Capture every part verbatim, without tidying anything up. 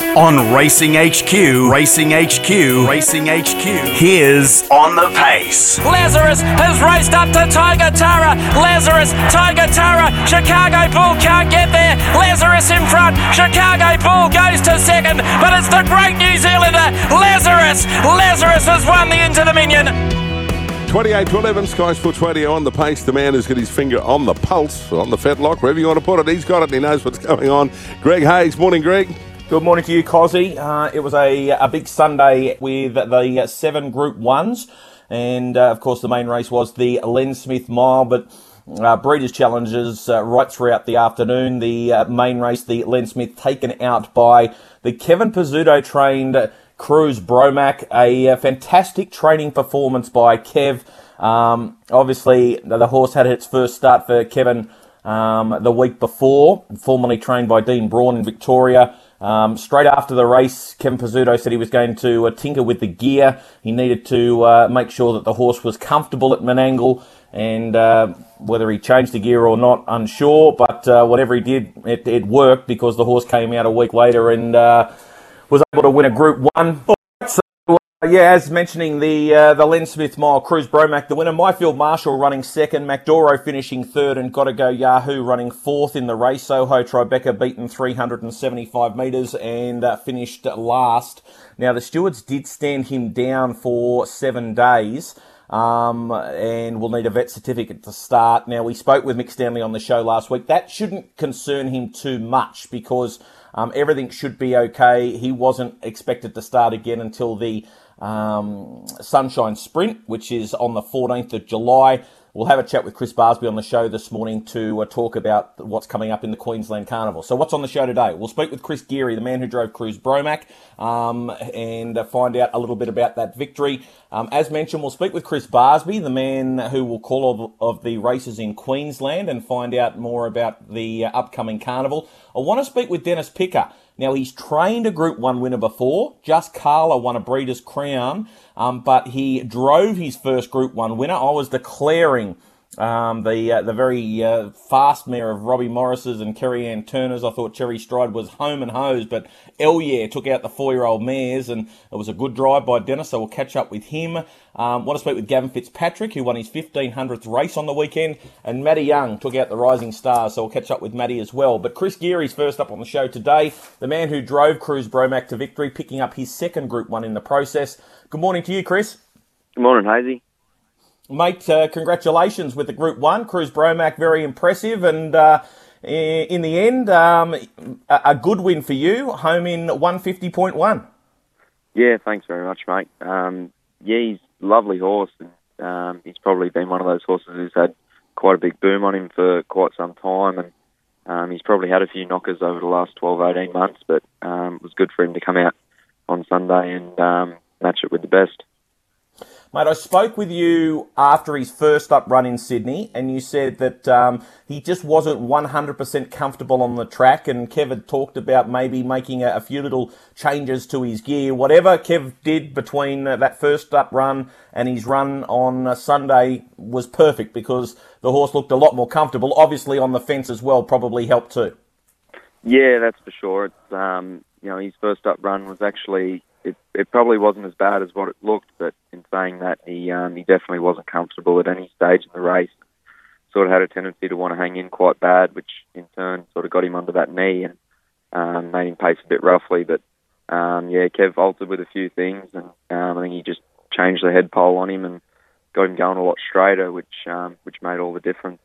On Racing H Q, Racing H Q, Racing H Q. Here's On the Pace. Lazarus has raced up to Tiger Tara. Lazarus, Tiger Tara. Chicago Bull can't get there. Lazarus in front. Chicago Bull goes to second, but it's the great New Zealander, Lazarus. Lazarus has won the Inter Dominion. twenty-eight to eleven, Sky Sport twenty on the pace. The man who's got his finger on the pulse, on the fetlock, wherever you want to put it. He's got it and he knows what's going on. Greg Hayes. Morning, Greg. Good morning to you, Cozzy. Uh, it was a, a big Sunday with the seven Group Ones, and uh, of course the main race was the Len Smith Mile, but uh, Breeders' Challenges uh, right throughout the afternoon. The uh, main race, the Len Smith, taken out by the Kevin Pizzuto trained Cruz Bromac. A, a fantastic training performance by Kev. Um, obviously, the horse had its first start for Kevin um, the week before, formerly trained by Dean Braun in Victoria. Um, straight after the race, Kevin Pizzuto said he was going to uh, tinker with the gear. He needed to uh, make sure that the horse was comfortable at Menangle, and uh, whether he changed the gear or not, unsure. But uh, whatever he did, it, it worked, because the horse came out a week later and uh, was able to win a Group One. Yeah, as mentioning the uh, the Len Smith Mile, Cruz Bromac the winner, Myfield Marshall running second, McDoro finishing third, and Gotta Go Yahoo running fourth in the race. Soho Tribeca beaten three hundred seventy-five metres and uh, finished last. Now, the stewards did stand him down for seven days. Um, and will need a vet certificate to start. Now, we spoke with Mick Stanley on the show last week. That shouldn't concern him too much, because um, everything should be okay. He wasn't expected to start again until the um, Sunshine Sprint, which is on the fourteenth of July. We'll have a chat with Chris Barsby on the show this morning to uh, talk about what's coming up in the Queensland Carnival. So what's on the show today? We'll speak with Chris Geary, the man who drove Cruz Bromac, um, and uh, find out a little bit about that victory. Um, as mentioned, we'll speak with Chris Barsby, the man who will call all of the races in Queensland, and find out more about the uh, upcoming Carnival. I want to speak with Dennis Picker. Now, he's trained a Group one winner before. Just Carla won a Breeders' Crown, um, but he drove his first Group one winner. I was declaring um, the uh, the very uh, fast mare of Robbie Morris's and Kerry Ann Turner's. I thought Cherry Stride was home and hose, but Ellier took out the four-year-old mares, and it was a good drive by Dennis, so we'll catch up with him. Um, want to speak with Gavin Fitzpatrick, who won his fifteen hundredth race on the weekend, and Matty Young took out the Rising Stars, so we'll catch up with Matty as well. But Chris Geary's first up on the show today, the man who drove Cruz Bromac to victory, picking up his second Group one in the process. Good morning to you, Chris. Good morning, Hazy. Mate, uh, congratulations with the Group one. Cruz Bromac, very impressive, and uh, in the end, um, a good win for you, home in one fifty point one. Yeah, thanks very much, mate. Um, yeah, he's a lovely horse. And, um, he's probably been one of those horses who's had quite a big boom on him for quite some time, and um, he's probably had a few knockers over the last twelve, eighteen months, but um, it was good for him to come out on Sunday and um, match it with the best. Mate, I spoke with you after his first up run in Sydney, and you said that um, he just wasn't one hundred percent comfortable on the track, and Kev had talked about maybe making a, a few little changes to his gear. Whatever Kev did between uh, that first up run and his run on uh, Sunday was perfect, because the horse looked a lot more comfortable. Obviously on the fence as well probably helped too. Yeah, that's for sure. It's, um, you know, his first up run was actually... It, it probably wasn't as bad as what it looked, but in saying that, he um, he definitely wasn't comfortable at any stage in the race. Sort of had a tendency to want to hang in quite bad, which in turn sort of got him under that knee and um, made him pace a bit roughly. But um, yeah, Kev altered with a few things, and um, I think he just changed the head pole on him and got him going a lot straighter, which um, which made all the difference.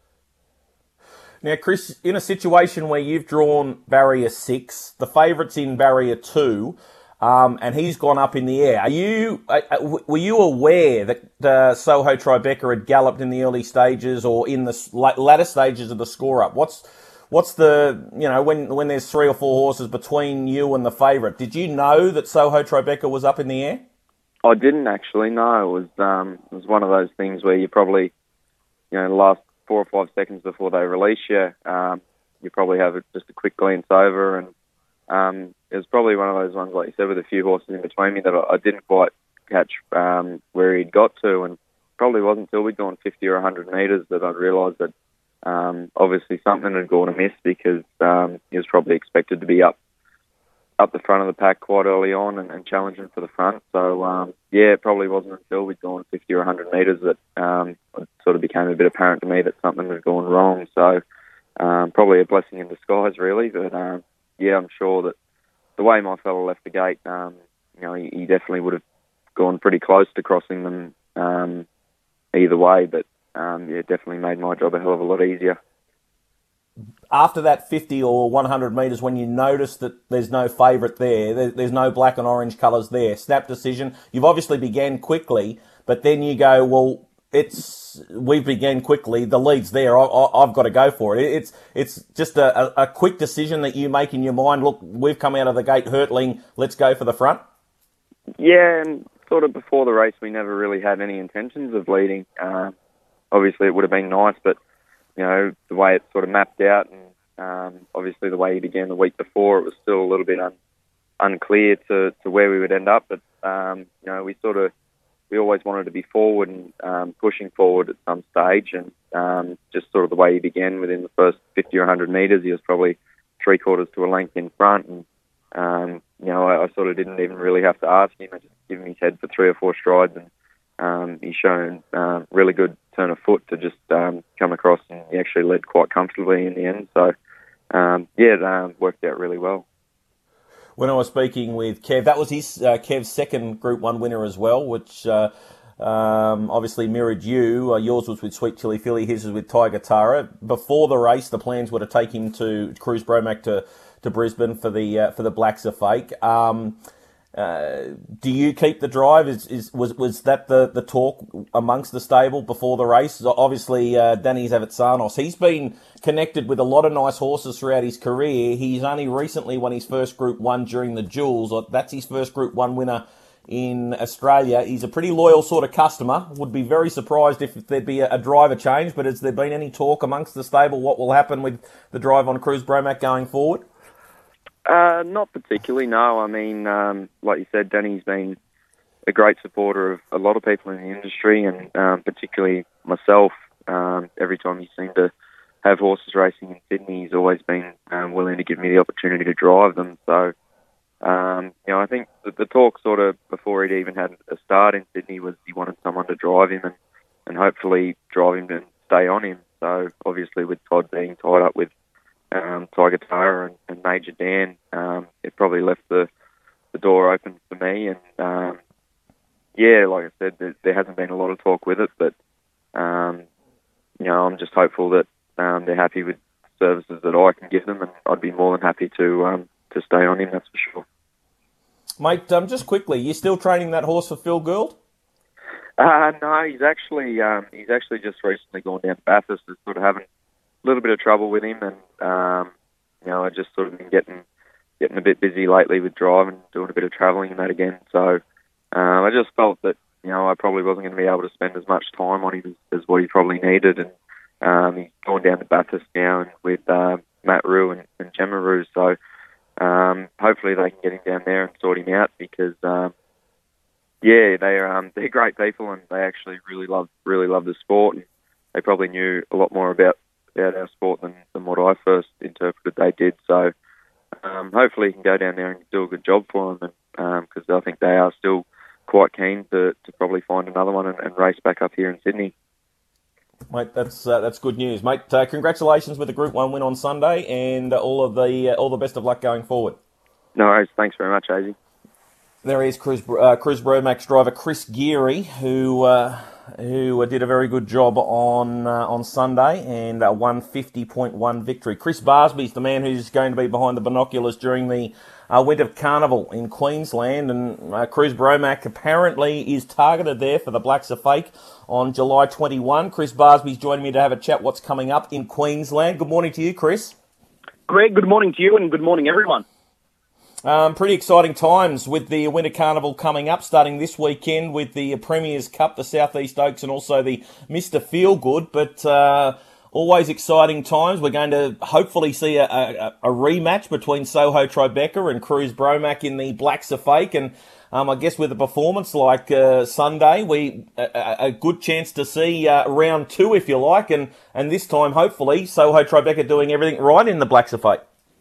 Now, Chris, in a situation where you've drawn barrier six, the favourite's in barrier two, Um, and he's gone up in the air. Are you? Uh, were you aware that uh, Soho Tribeca had galloped in the early stages or in the latter stages of the score-up? What's what's the you know when when there's three or four horses between you and the favourite? Did you know that Soho Tribeca was up in the air? I didn't actually. No, it was um, it was one of those things where you probably you know the last four or five seconds before they release you, um, you probably have just a quick glance over and. Um, it was probably one of those ones, like you said, with a few horses in between me that I, I didn't quite catch um, where he'd got to, and probably wasn't until we'd gone fifty or one hundred metres that I'd realised that um, obviously something had gone amiss, because um, he was probably expected to be up up the front of the pack quite early on and, and challenging for the front. So, um, yeah, it probably wasn't until we'd gone fifty or one hundred metres that um, it sort of became a bit apparent to me that something had gone wrong. So, um, probably a blessing in disguise, really. But, um, yeah, I'm sure that the way my fella left the gate, um, you know, he, he definitely would have gone pretty close to crossing them um, either way. But, um, yeah, it definitely made my job a hell of a lot easier. After that fifty or one hundred metres, when you notice that there's no favourite there, there's no black and orange colours there, snap decision, you've obviously began quickly, but then you go, well, it's we've began quickly, the lead's there, I, I, I've got to go for it. It's it's just a, a, a quick decision that you make in your mind, look, we've come out of the gate hurtling, let's go for the front. Yeah, and sort of before the race, we never really had any intentions of leading. Uh, obviously, it would have been nice, but you know, the way it sort of mapped out and um, obviously the way he began the week before, it was still a little bit un- unclear to, to where we would end up. But, um, you know, we sort of, we always wanted to be forward and um, pushing forward at some stage. And um, just sort of the way he began within the first fifty or one hundred metres, he was probably three quarters to a length in front. And, um, you know, I, I sort of didn't even really have to ask him. I just give him his head for three or four strides and um, he's shown um, really good turn of foot to just um, come across, and he actually led quite comfortably in the end. So, um, yeah, it um, worked out really well. When I was speaking with Kev, that was his uh, Kev's second Group One winner as well, which uh, um, obviously mirrored you. Uh, yours was with Sweet Chili Philly, his was with Tiger Tara. Before the race, the plans were to take him to Cruz Bromac to, to Brisbane for the uh, for the Blacks Are Fake. Um, Uh, do you keep the drive? Is, is was was that the, the talk amongst the stable before the race? Obviously, uh, Danny Zavitsanos, he's been connected with a lot of nice horses throughout his career. He's only recently won his first Group One during the Jewels. That's his first Group One winner in Australia. He's a pretty loyal sort of customer. Would be very surprised if there'd be a, a driver change. But has there been any talk amongst the stable what will happen with the drive on Cruz Bromac going forward? Uh, not particularly, no. I mean, um, like you said, Danny's been a great supporter of a lot of people in the industry, and um, particularly myself. Um, every time he seemed to have horses racing in Sydney, he's always been um, willing to give me the opportunity to drive them. So, um, you know, I think the, the talk sort of before he'd even had a start in Sydney was he wanted someone to drive him and, and hopefully drive him and stay on him. So, obviously, with Todd being tied up with Um, Tiger Tara and, and Major Dan, um, it probably left the, the door open for me. And um, yeah, like I said, there, there hasn't been a lot of talk with it, but um, you know, I'm just hopeful that um, they're happy with services that I can give them, and I'd be more than happy to um, to stay on him. That's for sure. Mate, um, just quickly, you still training that horse for Phil Gould? Uh, no, he's actually um, he's actually just recently gone down to Bathurst. Is sort of having a little bit of trouble with him, and um, you know, I just sort of been getting getting a bit busy lately with driving, doing a bit of travelling and that again. So um, I just felt that you know I probably wasn't going to be able to spend as much time on him as, as what he probably needed, and um, he's gone down to Bathurst now and with uh, Matt Rue and, and Gemma Rue. So um, hopefully they can get him down there and sort him out, because um, yeah, they're um, they're great people, and they actually really love really love the sport, and they probably knew a lot more about. about our sport than, than what I first interpreted they did. So um, hopefully he can go down there and do a good job for them, because um, I think they are still quite keen to, to probably find another one and, and race back up here in Sydney. Mate, that's uh, that's good news, mate. Uh, congratulations with the Group One win on Sunday, and uh, all of the uh, all the best of luck going forward. No worries. Thanks very much, Azy. There is Cruz uh, Cruz Bromac's driver Chris Geary, who. Uh, who did a very good job on uh, on Sunday and a one fifty point one victory. Chris Barsby's the man who's going to be behind the binoculars during the uh, Winter Carnival in Queensland, and uh, Cruz Bromac apparently is targeted there for the Blacks Are Fake on July twenty-first. Chris Barsby's joining me to have a chat what's coming up in Queensland. Good morning to you, Chris. Greg, good morning to you, and good morning, everyone. Um, pretty exciting times with the Winter Carnival coming up, starting this weekend with the Premier's Cup, the South East Oaks, and also the Mister Feelgood. But uh, always exciting times. We're going to hopefully see a, a, a rematch between Soho Tribeca and Cruz Bromac in the Blacks Are Fake. And um, I guess with a performance like uh, Sunday, we a, a good chance to see uh, round two, if you like. And, and this time, hopefully, Soho Tribeca doing everything right in the Blacks Are Fake.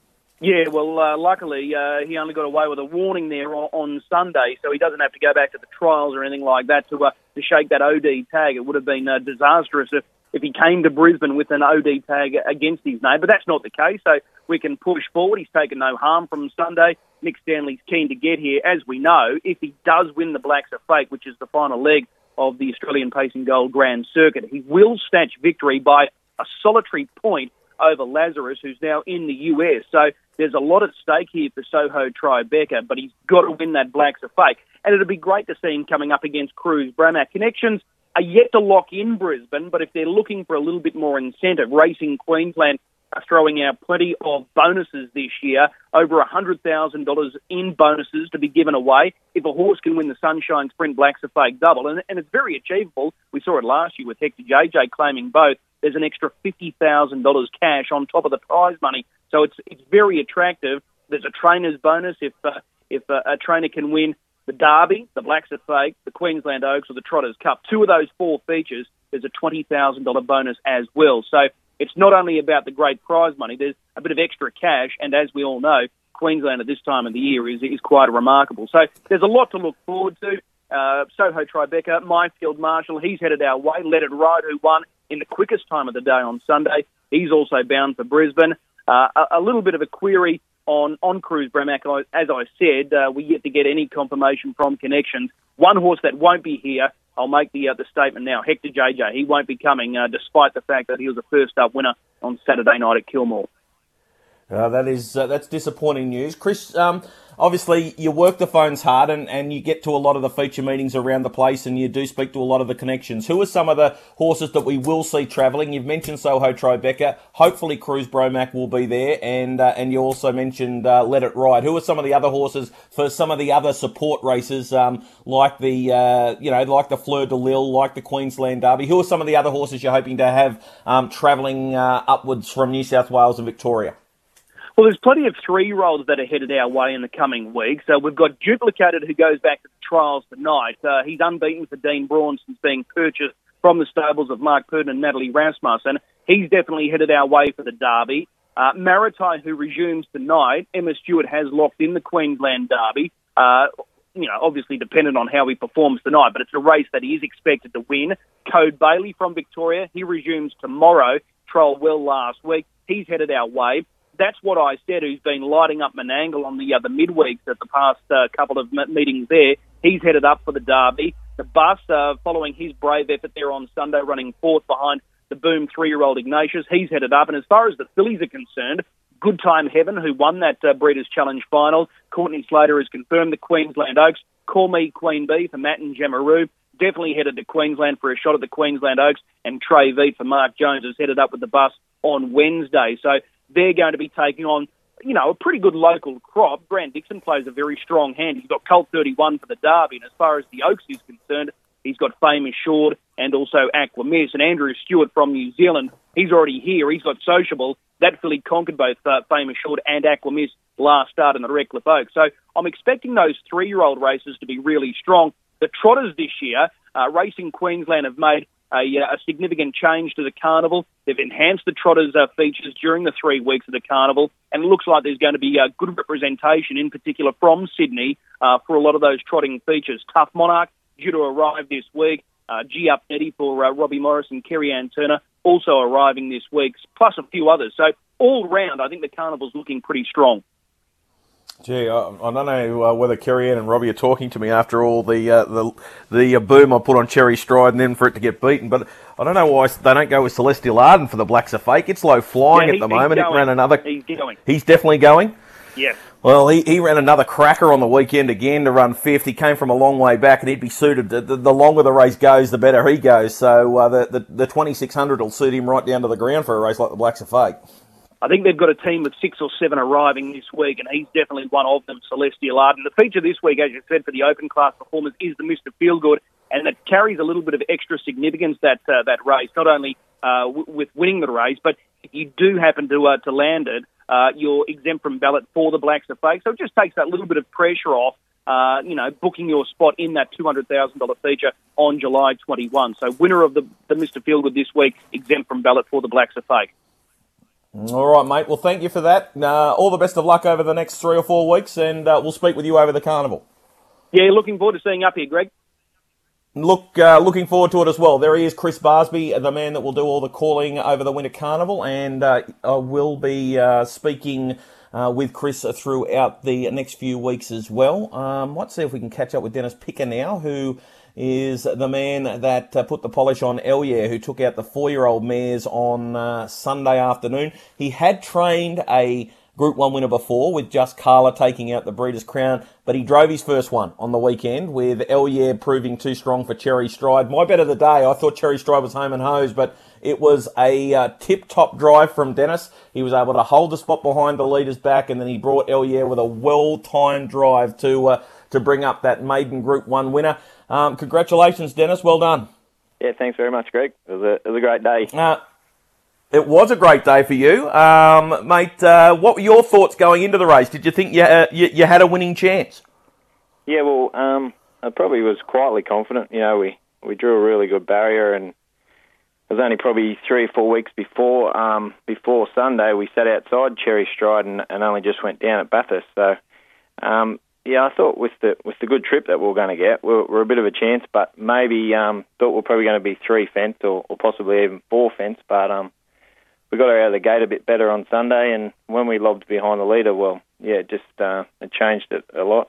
Yeah, well, uh, luckily uh, he only got away with a warning there on, on Sunday, so he doesn't have to go back to the trials or anything like that to uh, to shake that O D tag. It would have been uh, disastrous if, if he came to Brisbane with an O D tag against his name, but that's not the case, so we can push forward. He's taken no harm from Sunday. Nick Stanley's keen to get here. As we know, if he does win the Blacks Are Fake, which is the final leg of the Australian Pacing Gold Grand Circuit, he will snatch victory by a solitary point over Lazarus, who's now in the U S. So there's a lot at stake here for Soho Tribeca, but he's got to win that Blacks Are Fake. And it'll be great to see him coming up against Cruz Bramac. Connections are yet to lock in Brisbane, but if they're looking for a little bit more incentive, Racing Queensland are throwing out plenty of bonuses this year, over one hundred thousand dollars in bonuses to be given away if a horse can win the Sunshine Sprint Blacks Are Fake double. And, and it's very achievable. We saw it last year with Hector J J claiming both. There's an extra fifty thousand dollars cash on top of the prize money. So it's it's very attractive. There's a trainer's bonus if uh, if uh, a trainer can win the Derby, the Blacks Are Fake, the Queensland Oaks or the Trotters Cup. Two of those four features, there's a twenty thousand dollars bonus as well. So it's not only about the great prize money, there's a bit of extra cash. And as we all know, Queensland at this time of the year is, is quite remarkable. So there's a lot to look forward to. Uh, Soho Tribeca, Myfield Marshall, he's headed our way. Let It Ride, who won in the quickest time of the day on Sunday. He's also bound for Brisbane. Uh, a, a little bit of a query on, on Cruz Bramac. As I said, uh, we yet to get any confirmation from Connections. One horse that won't be here, I'll make the, uh, the statement now, Hector J J. He won't be coming, uh, despite the fact that he was a first-up winner on Saturday night at Kilmore. Uh, that is uh, that's disappointing news, Chris. Um, obviously, you work the phones hard, and, and you get to a lot of the feature meetings around the place, and you do speak to a lot of the Connections. Who are some of the horses that we will see travelling? You've mentioned Soho Tribeca. Hopefully, Cruz Bramac will be there, and uh, and you also mentioned uh, Let It Ride. Who are some of the other horses for some of the other support races, um, like the uh, you know like the Fleur de Lille, like the Queensland Derby? Who are some of the other horses you're hoping to have um, travelling uh, upwards from New South Wales and Victoria? Well, there's plenty of three-year-olds that are headed our way in the coming weeks. So we've got Duplicated, who goes back to the trials tonight. Uh, he's unbeaten for Dean Braun since being purchased from the stables of Mark Purdon and Natalie Rasmussen. He's definitely headed our way for the Derby. Uh, Maritai, who resumes tonight. Emma Stewart has locked in the Queensland Derby. Uh, you know, obviously dependent on how he performs tonight, but it's a race that he is expected to win. Code Bailey from Victoria, he resumes tomorrow. Troll well last week. He's headed our way. That's what I said, who's been lighting up Menangle on the, uh, the midweeks at the past uh, couple of meetings there. He's headed up for the Derby. The Bus, uh, following his brave effort there on Sunday, running fourth behind the Boom three-year-old Ignatius, he's headed up. And as far as the fillies are concerned, Good Time Heaven, who won that uh, Breeders' Challenge final. Courtney Slater has confirmed the Queensland Oaks. Call Me Queen Bee for Matt and Jamaroo. Definitely headed to Queensland for a shot at the Queensland Oaks. And Trey Veet for Mark Jones has headed up with the Bus on Wednesday. So they're going to be taking on, you know, a pretty good local crop. Grant Dixon plays a very strong hand. He's got Colt thirty-one for the Derby. And as far as the Oaks is concerned, he's got Fame Assured and also Aqua Miss. And Andrew Stewart from New Zealand, he's already here. He's got Sociable. That filly conquered both uh, Fame Assured and Aqua Miss last start in the Redcliffe Oaks. So I'm expecting those three-year-old races to be really strong. The Trotters this year, uh, Racing Queensland have made A, a significant change to the carnival. They've enhanced the Trotters' uh, features during the three weeks of the carnival, and it looks like there's going to be a good representation, in particular from Sydney, uh, for a lot of those trotting features. Tough Monarch, due to arrive this week. Uh, G Up Netty for uh, Robbie Morris and Kerry Ann Turner, also arriving this week, plus a few others. So all round, I think the carnival's looking pretty strong. Gee, I, I don't know uh, whether Kerry Ann and Robbie are talking to me after all the uh, the the uh, boom I put on Cherry Stride and then for it to get beaten. But I don't know why they don't go with Celestial Arden for the Blacks Are Fake. It's low flying yeah, at the moment. It ran another. He's going. He's definitely going. Yes. Well, he, he ran another cracker on the weekend again to run fifth. He came from a long way back, and he'd be suited. The, the, the longer the race goes, the better he goes. So uh, the, the the twenty-six hundred will suit him right down to the ground for a race like the Blacks Are Fake. I think they've got a team of six or seven arriving this week, and he's definitely one of them, Celestial Arden. The feature this week, as you said, for the open class performers is the Mister Feelgood, and that carries a little bit of extra significance, that uh, that race, not only uh, w- with winning the race, but if you do happen to uh, to land it, uh, you're exempt from ballot for the Blacks Are Fake. So it just takes that little bit of pressure off, uh, you know, booking your spot in that two hundred thousand dollars feature on July twenty-first. So winner of the, the Mister Feelgood this week, exempt from ballot for the Blacks Are Fake. All right, mate. Well, thank you for that. Uh, all the best of luck over the next three or four weeks, and uh, we'll speak with you over the carnival. Yeah, looking forward to seeing you up here, Greg. Look, uh, looking forward to it as well. There he is, Chris Barsby, the man that will do all the calling over the Winter Carnival, and uh, I will be uh, speaking uh, with Chris throughout the next few weeks as well. Um, let's see if we can catch up with Dennis Picker now, who is the man that uh, put the polish on Ellier, who took out the four-year-old mares on uh, Sunday afternoon. He had trained a Group one winner before, with Just Carla taking out the Breeders' Crown, but he drove his first one on the weekend, with Ellier proving too strong for Cherry Stride. My bet of the day, I thought Cherry Stride was home and hose, but it was a uh, tip-top drive from Dennis. He was able to hold the spot behind the leader's back, and then he brought Ellier with a well-timed drive to uh, to bring up that maiden Group one winner. Um, congratulations, Dennis. Well done. Yeah, thanks very much, Greg. It was a, it was a great day. Uh, It was a great day for you. Um, mate, uh, what were your thoughts going into the race? Did you think you, uh, you, you had a winning chance? Yeah, well, um, I probably was quietly confident. You know, we, we drew a really good barrier, and it was only probably three or four weeks before um, before Sunday we sat outside Cherry Stride and, and only just went down at Bathurst. So, um, yeah, I thought with the with the good trip that we were going to get, we're, we're a bit of a chance, but maybe um, thought we we're probably going to be three fence or, or possibly even four fence, but... Um, We got her out of the gate a bit better on Sunday, and when we lobbed behind the leader, well, yeah, it just uh, it changed it a lot.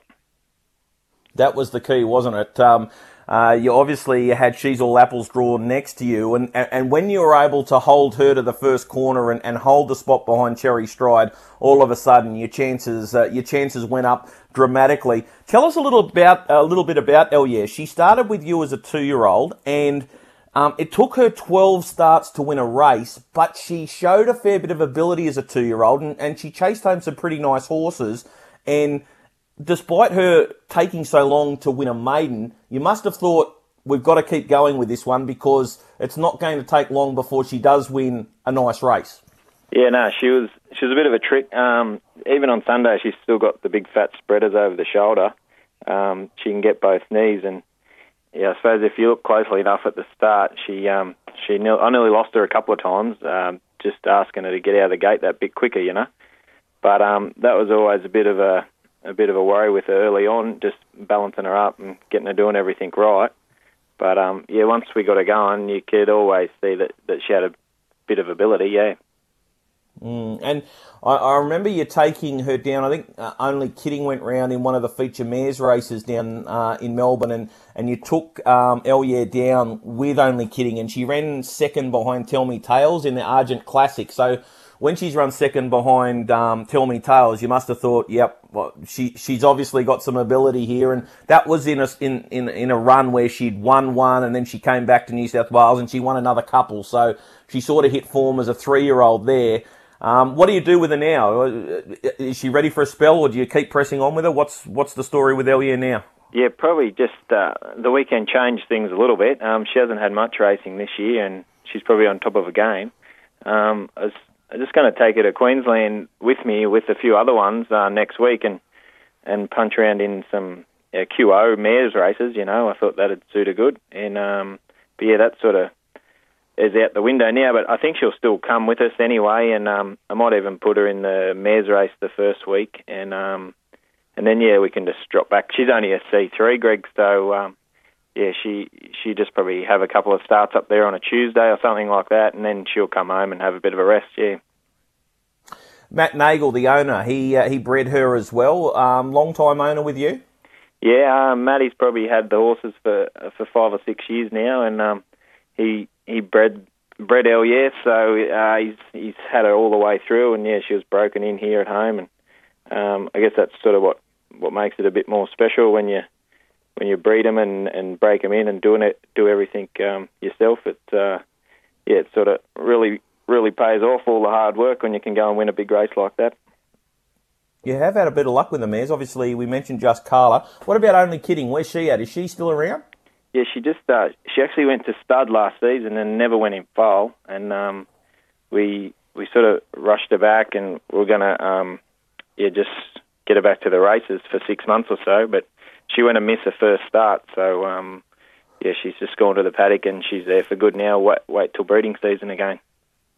That was the key, wasn't it? Um, uh, you obviously had She's All Apples drawn next to you, and, and when you were able to hold her to the first corner and, and hold the spot behind Cherry Stride, all of a sudden your chances uh, your chances went up dramatically. Tell us a little about a little bit about Ellier. She started with you as a two-year-old, and Um, it took her twelve starts to win a race, but she showed a fair bit of ability as a two-year-old, and, and she chased home some pretty nice horses. And despite her taking so long to win a maiden, you must have thought, we've got to keep going with this one because it's not going to take long before she does win a nice race. Yeah, no, she was she was a bit of a trick. Um, even on Sunday, she's still got the big fat spreaders over the shoulder. Um, she can get both knees, and yeah, I suppose if you look closely enough at the start, she um, she ne- I nearly lost her a couple of times, um, just asking her to get out of the gate that bit quicker, you know. But um, that was always a bit of a a bit of a worry with her early on, just balancing her up and getting her doing everything right. But um, yeah, once we got her going, you could always see that, that she had a bit of ability, yeah. Mm, and I, I remember you taking her down. I think uh, Only Kidding went round in one of the feature mares races down uh, in Melbourne, and, and you took um, Ellier down with Only Kidding, and she ran second behind Tell Me Tales in the Argent Classic. So when she's run second behind um, Tell Me Tales, you must have thought, yep, well, she she's obviously got some ability here. And that was in a in, in in a run where she'd won one, and then she came back to New South Wales and she won another couple. So she sort of hit form as a three-year-old there. Um, what do you do with her now? Is she ready for a spell, or do you keep pressing on with her? What's what's the story with Ellier now? Yeah, probably just uh, the weekend changed things a little bit. Um, she hasn't had much racing this year, and she's probably on top of her game. Um, I was, I'm just going to take her to Queensland with me with a few other ones uh, next week and and punch around in some uh, Q O mares races. You know, I thought that'd suit her good. And um, but yeah, that sort of is out the window now, but I think she'll still come with us anyway, and um, I might even put her in the mares race the first week, and um, and then, yeah, we can just drop back. She's only a C three, Greg, so, um, yeah, she she just probably have a couple of starts up there on a Tuesday or something like that, and then she'll come home and have a bit of a rest, yeah. Matt Nagel, the owner, he uh, he bred her as well. Um, long-time owner with you? Yeah, um, Matty's probably had the horses for for five or six years now, and um, he... He bred bred Ellier, so uh, he's he's had her all the way through, and yeah, she was broken in here at home, and um, I guess that's sort of what, what makes it a bit more special when you when you breed them and, and break them in and doing it do everything um, yourself. It uh, yeah, it sort of really really pays off all the hard work when you can go and win a big race like that. You have had a bit of luck with the mares. Obviously, we mentioned Just Carla. What about Only Kidding? Where's she at? Is she still around? Yeah, she just uh, she actually went to stud last season and never went in foal, and um, we we sort of rushed her back, and we we're gonna um, yeah just get her back to the races for six months or so. But she went and missed her first start, so um, yeah, she's just gone to the paddock and she's there for good now. Wait, wait till breeding season again.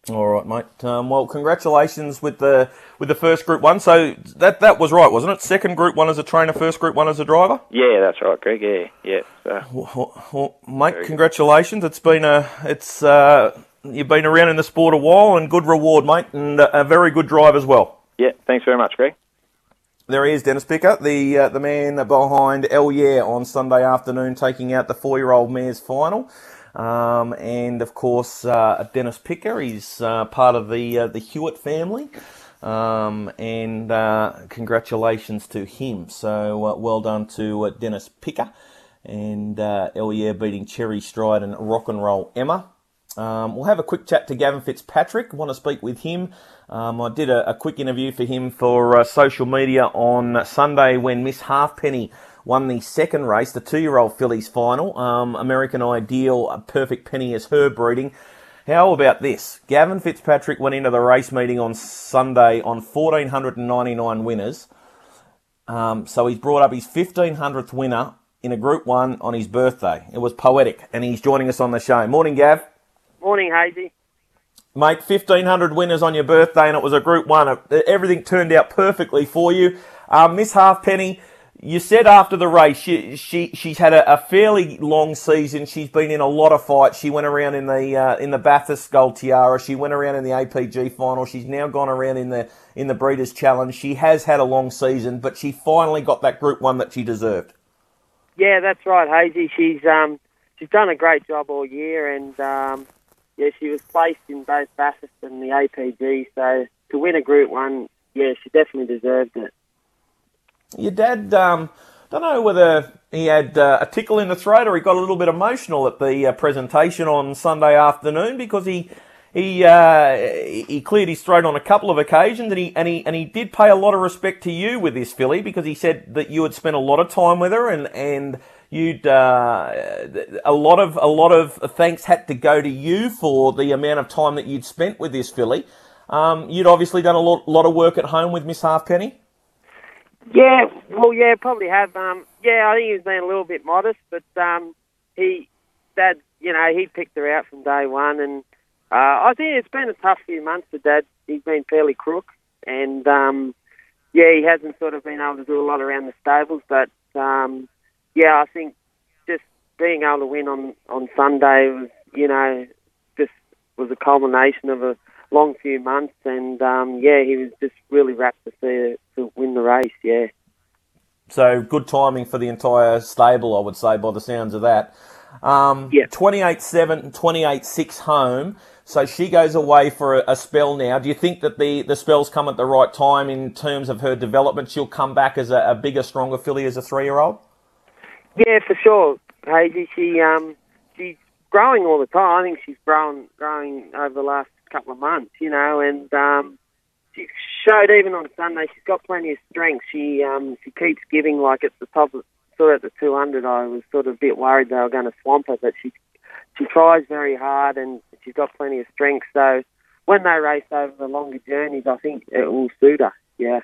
All right, mate. Um, well, congratulations with the with the first Group One. So that that was right, wasn't it? Second Group One as a trainer, first Group One as a driver. Yeah, that's right, Greg. Yeah, yeah. So. Well, well, mate, congratulations. It's been a it's uh, you've been around in the sport a while, and good reward, mate, and a very good drive as well. Yeah, thanks very much, Greg. There he is, Dennis Picker, the uh, the man behind El Yeah on Sunday afternoon, taking out the four-year-old mare's final. Um, and of course, uh, Dennis Picker, he's uh, part of the uh, the Hewitt family, um, and uh, congratulations to him. So uh, well done to uh, Dennis Picker, and uh, El Yeah beating Cherry Stride and Rock and Roll Emma. Um, we'll have a quick chat to Gavin Fitzpatrick. Want to speak with him. Um, I did a, a quick interview for him for uh, social media on Sunday when Miss Halfpenny won the second race, the two-year-old fillies final. Um, American Ideal, a Perfect Penny is her breeding. How about this? Gavin Fitzpatrick went into the race meeting on Sunday on one thousand four hundred ninety-nine winners. Um, so he's brought up his fifteen hundredth winner in a Group one on his birthday. It was poetic, and he's joining us on the show. Morning, Gav. Morning, Hazy. Mate, fifteen hundred winners on your birthday, and it was a Group one. Everything turned out perfectly for you. Um, Miss Halfpenny, you said after the race she, she she's had a, a fairly long season. She's been in a lot of fights. She went around in the uh, in the Bathurst Gold Tiara. She went around in the A P G final. She's now gone around in the in the Breeders' Challenge. She has had a long season, but she finally got that Group one that she deserved. Yeah, that's right, Hazy. She's um she's done a great job all year, and um, yeah, she was placed in both Bathurst and the A P G. So to win a Group one, yeah, she definitely deserved it. Your dad, um, don't know whether he had uh, a tickle in the throat or he got a little bit emotional at the uh, presentation on Sunday afternoon, because he he uh, he cleared his throat on a couple of occasions, and he and he and he did pay a lot of respect to you with this filly, because he said that you had spent a lot of time with her, and and you'd uh, a lot of a lot of thanks had to go to you for the amount of time that you'd spent with this filly. Um, you'd obviously done a lot, lot of work at home with Miss Halfpenny. Yeah, well, yeah, probably have. Um, yeah, I think he was being a little bit modest, but um, he, Dad, you know, he picked her out from day one, and uh, I think it's been a tough few months for Dad. He's been fairly crook, and um, yeah, he hasn't sort of been able to do a lot around the stables, but um, yeah, I think just being able to win on, on Sunday was, you know, just was a culmination of a long few months, and um, yeah, he was just really rapt to see her to win the race. Yeah. So good timing for the entire stable, I would say, by the sounds of that. Um, yeah. twenty-eight seven, twenty-eight six home. So she goes away for a, a spell now. Do you think that the, the spells come at the right time in terms of her development? She'll come back as a, a bigger, stronger filly as a three-year-old? Yeah, for sure, Hazy. She um she's growing all the time. I think she's grown growing over the last couple of months, you know, and um, she showed even on Sunday she's got plenty of strength. She um, she keeps giving, like at the top of, sort of at the two hundred, I was sort of a bit worried they were going to swamp her, but she she tries very hard and she's got plenty of strength. So when they race over the longer journeys, I think it will suit her, yeah.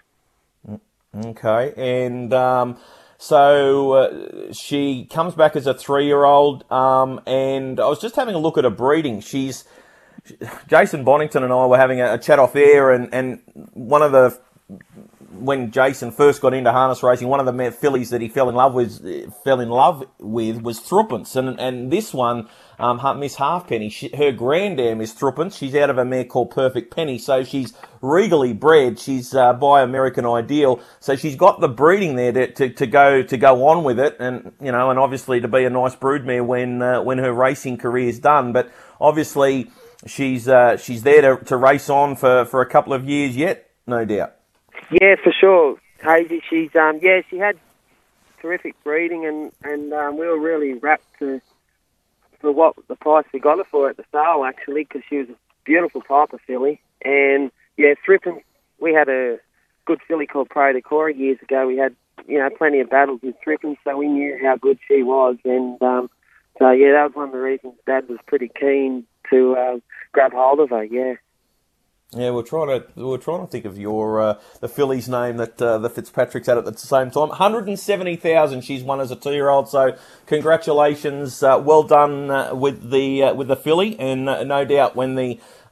Okay, and um, so uh, she comes back as a three-year-old, um, and I was just having a look at her breeding. She's Jason Bonington and I were having a, a chat off air, and, and one of the, when Jason first got into harness racing, one of the fillies that he fell in love with, fell in love with was Thruppence, and and this one, um, Miss Halfpenny, she, her granddam is Thruppence. She's out of a mare called Perfect Penny, so she's regally bred. She's uh, by American Ideal, so she's got the breeding there to, to, to go to go on with it, and you know, and obviously to be a nice broodmare when uh, when her racing career is done. But obviously, She's uh, she's there to, to race on for, for a couple of years yet, no doubt. Yeah, for sure, Hazy. She's um yeah she had terrific breeding, and and um, we were really rapt to for what the price we got her for at the sale, actually, because she was a beautiful type of filly. And yeah, Thruppence, we had a good filly called Pro Decora years ago. We had, you know, plenty of battles with Thruppence, so we knew how good she was, and um, so yeah, that was one of the reasons Dad was pretty keen to uh, grab hold of her. Yeah. Yeah, we're trying to we're trying to think of your uh, the filly's name that uh, the Fitzpatrick's had at the same time. one hundred seventy thousand she's won as a two-year-old. So congratulations, uh, well done uh, with the uh, with the filly, and uh, no doubt when the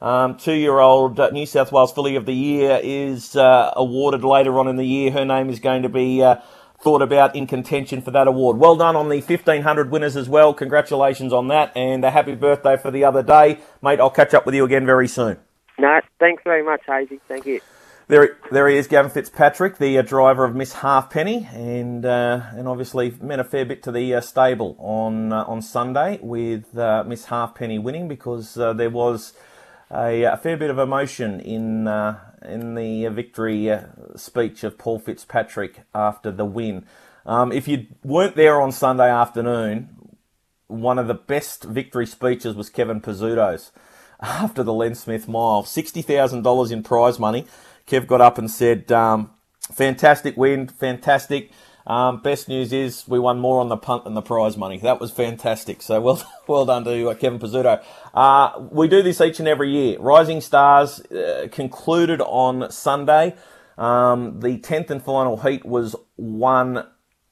Um, two-year-old uh, New South Wales Filly of the Year is uh, awarded later on in the year. Her name is going to be uh, thought about in contention for that award. Well done on the fifteen hundred winners as well. Congratulations on that, and a happy birthday for the other day. Mate, I'll catch up with you again very soon. No, thanks very much, Hazy. Thank you. There, there he is, Gavin Fitzpatrick, the uh, driver of Miss Halfpenny, and uh, and obviously meant a fair bit to the uh, stable on uh, on Sunday with uh, Miss Halfpenny winning, because uh, there was a, a fair bit of emotion in uh, in the victory uh, speech of Paul Fitzpatrick after the win. Um, if you weren't there on Sunday afternoon, one of the best victory speeches was Kevin Pizzuto's after the Len Smith Mile. sixty thousand dollars in prize money. Kev got up and said, um, fantastic win, fantastic. Um, best news is we won more on the punt than the prize money. That was fantastic. So well well done to uh, Kevin Pizzuto. Uh, we do this each and every year. Rising Stars uh, concluded on Sunday. Um, the tenth and final heat was won,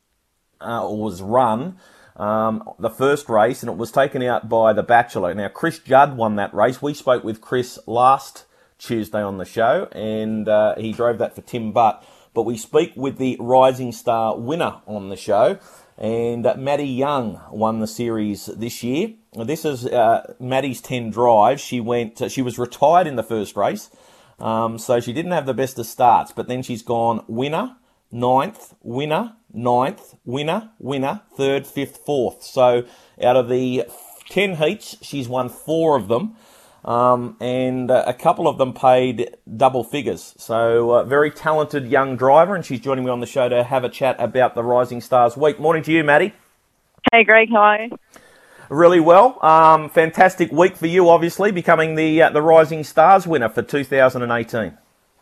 uh, or was run, um, the first race, and it was taken out by the Bachelor. Now, Chris Judd won that race. We spoke with Chris last Tuesday on the show, and uh, he drove that for Tim Butt. But we speak with the Rising Star winner on the show, and uh, Maddie Young won the series this year. This is uh, Maddie's ten drives. She went. Uh, she was retired in the first race, um, so she didn't have the best of starts. But then she's gone winner, ninth, winner, ninth, winner, winner, third, fifth, fourth. So out of the ten heats, she's won four of them. Um, and uh, a couple of them paid double figures. So uh, very talented young driver, and she's joining me on the show to have a chat about the Rising Stars week. Morning to you, Maddie. Hey, Greg. How are you? Really well. Um, fantastic week for you, obviously, becoming the uh, the Rising Stars winner for two thousand eighteen.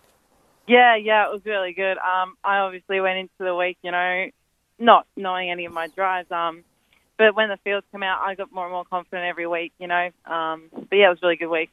Yeah, yeah, it was really good. Um, I obviously went into the week, you know, not knowing any of my drives. Um, But when the fields come out, I got more and more confident every week, you know. Um, but yeah, it was a really good week.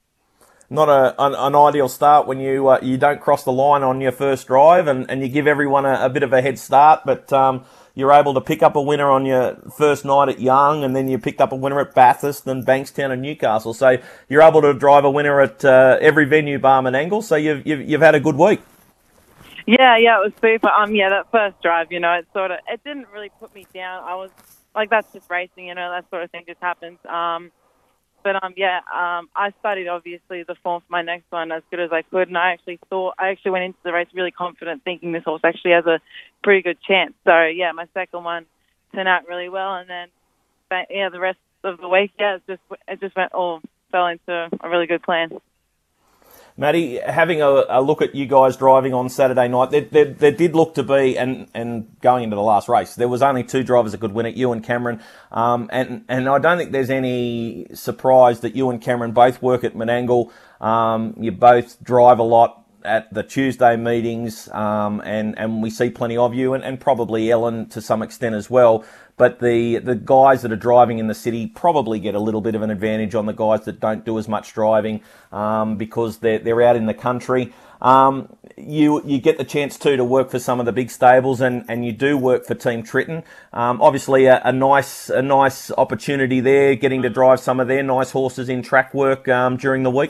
Not a, an, an ideal start when you uh, you don't cross the line on your first drive, and, and you give everyone a, a bit of a head start, but um, you're able to pick up a winner on your first night at Young, and then you picked up a winner at Bathurst and Bankstown and Newcastle. So you're able to drive a winner at uh, every venue bar Menangle, so you've, you've, you've had a good week. Yeah, yeah, it was super. Um, yeah, that first drive, you know, it sort of, it didn't really put me down. I was... Like, that's just racing, you know, that sort of thing just happens. Um, but, um, yeah, um, I studied, obviously, the form for my next one as good as I could, and I actually thought, I actually went into the race really confident, thinking this horse actually has a pretty good chance. So, yeah, my second one turned out really well, and then, yeah, the rest of the week, yeah, it just, it just went all, fell into a really good plan. Maddie, having a, a look at you guys driving on Saturday night, there, there, there did look to be, and, and going into the last race, there was only two drivers that could win it, you and Cameron. Um, and, and I don't think there's any surprise that you and Cameron both work at Menangle. Um, you both drive a lot at the Tuesday meetings, um, and, and we see plenty of you, and, and probably Ellen to some extent as well. But the, the guys that are driving in the city probably get a little bit of an advantage on the guys that don't do as much driving, um, because they're, they're out in the country. Um, you you get the chance too to work for some of the big stables, and, and you do work for Team Tritton. Um, obviously a, a nice a nice opportunity there, getting to drive some of their nice horses in track work um, during the week.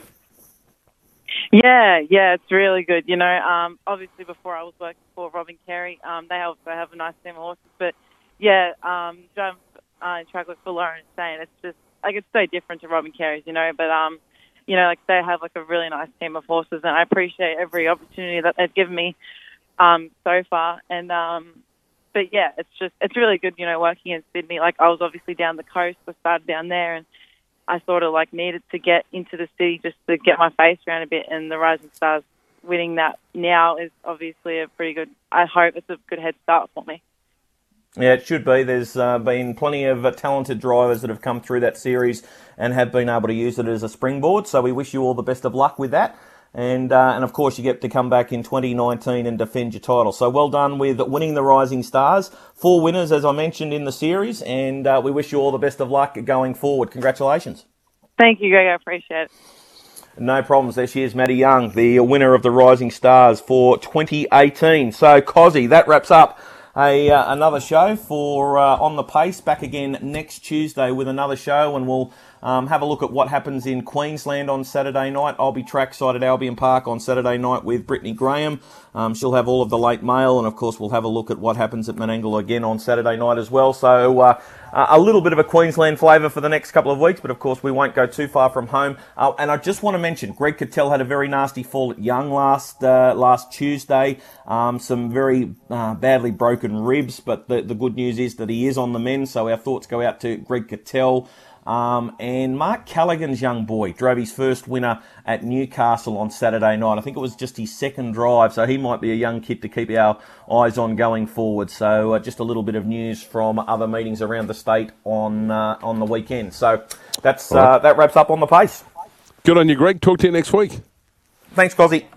Yeah, yeah, it's really good. You know, um, obviously before I was working for Robin Carey, um, they also have a nice team of horses, but yeah, um, driving uh, in track work for Lauren Stain, it's just, like, it's so different to Robin Carey's, you know, but, um, you know, like, they have, like, a really nice team of horses, and I appreciate every opportunity that they've given me um, so far, and, um, but, yeah, it's just, it's really good, you know, working in Sydney. Like, I was obviously down the coast, I started down there, and I sort of, like, needed to get into the city just to get my face around a bit, and the Rising Stars winning that now is obviously a pretty good, I hope it's a good head start for me. Yeah, it should be. There's uh, been plenty of uh, talented drivers that have come through that series and have been able to use it as a springboard. So we wish you all the best of luck with that. And, uh, and of course, you get to come back in twenty nineteen and defend your title. So well done with winning the Rising Stars. Four winners, as I mentioned, in the series. And uh, we wish you all the best of luck going forward. Congratulations. Thank you, Greg. I appreciate it. No problems. There she is, Maddie Young, the winner of the Rising Stars for twenty eighteen. So, Cozzy, that wraps up A, uh, another show for uh, On the Pace. Back again next Tuesday with another show, and we'll Um, have a look at what happens in Queensland on Saturday night. I'll be trackside at Albion Park on Saturday night with Brittany Graham. Um, she'll have all of the late mail, and of course we'll have a look at what happens at Menangle again on Saturday night as well. So uh, a little bit of a Queensland flavour for the next couple of weeks, but of course we won't go too far from home. Uh, and I just want to mention, Greg Cattell had a very nasty fall at Young last uh, last Tuesday. Um, some very uh, badly broken ribs, but the, the good news is that he is on the mend, so our thoughts go out to Greg Cattell. Um, and Mark Callaghan's young boy drove his first winner at Newcastle on Saturday night. I think it was just his second drive, so he might be a young kid to keep our eyes on going forward. So uh, just a little bit of news from other meetings around the state on uh, on the weekend. So that's uh, that wraps up on the pace. Good on you, Greg. Talk to you next week. Thanks, Cozzy.